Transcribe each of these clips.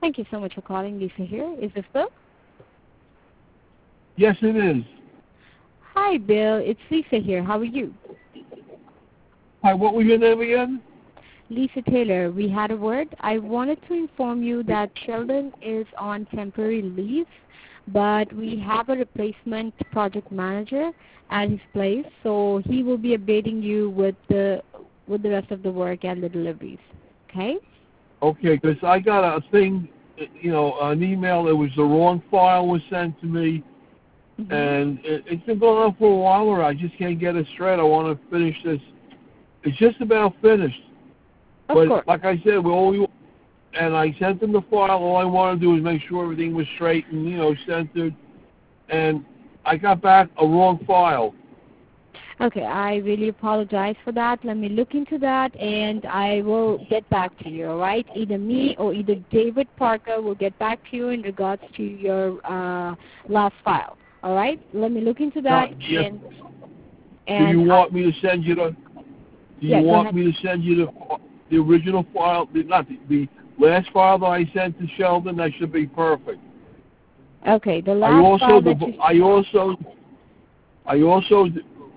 Thank you so much for calling. Lisa here. Is this Bill? Yes, it is. Hi, Bill. It's Lisa here. How are you? Hi, what was your name again? Lisa Taylor. We had a word. I wanted to inform you that Sheldon is on temporary leave, but we have a replacement project manager at his place, so he will be updating you with the rest of the work and the deliveries. Okay? Okay, because I got a thing, an email that was the wrong file was sent to me, and it's been going on for a while, or I just can't get it straight. I want to finish this. It's just about finished. Of course. Like I said, and I sent them the file. All I want to do is make sure everything was straight and, centered. And I got back a wrong file. Okay, I really apologize for that. Let me look into that, and I will get back to you, all right? Either me or either David Parker will get back to you in regards to your last file, all right? Let me look into that. Yes. And do you want me to send you the? Do you want me to send you the original file? Not the last file that I sent to Sheldon. That should be perfect. Okay, the last file that you. I also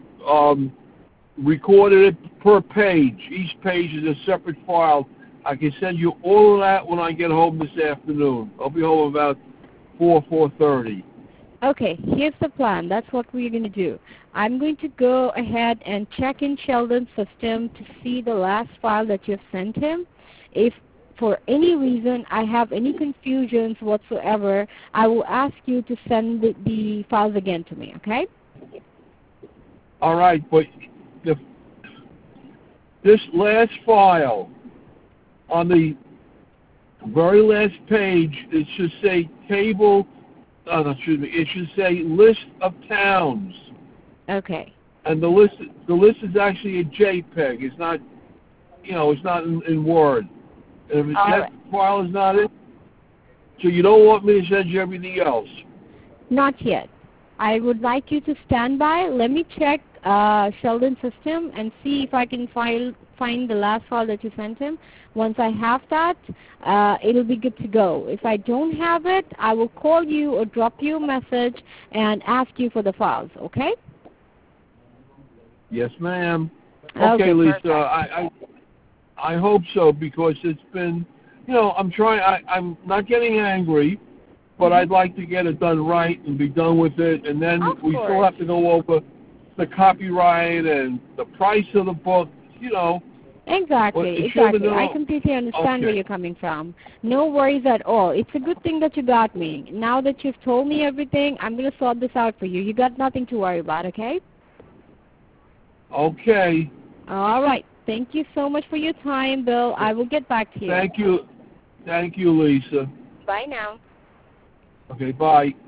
recorded it per page. Each page is a separate file. I can send you all of that when I get home this afternoon. I'll be home about 4:30. Okay, here's the plan. That's what we're going to do. I'm going to go ahead and check in Sheldon's system to see the last file that you've sent him. If for any reason I have any confusions whatsoever, I will ask you to send the files again to me, okay? All right, but this last file, on the very last page, it should say table. It should say list of towns. Okay. And the list is actually a JPEG. It's not, it's not in Word. And if that file is not in, so you don't want me to send you everything else? Not yet. I would like you to stand by. Let me check Sheldon's system and see if I can find the last file that you sent him. Once I have that, it'll be good to go. If I don't have it, I will call you or drop you a message and ask you for the files, okay? Yes, ma'am. Okay, Lisa. Perfect. I hope so, because it's been, I'm trying. I'm not getting angry, but I'd like to get it done right and be done with it. And then we still have to go over the copyright and the price of the book, Exactly. I completely understand where you're coming from. No worries at all. It's a good thing that you got me. Now that you've told me everything, I'm going to sort this out for you. You got nothing to worry about, okay? Okay. All right. Thank you so much for your time, Bill. I will get back to you. Thank you. Thank you, Lisa. Bye now. Okay, bye.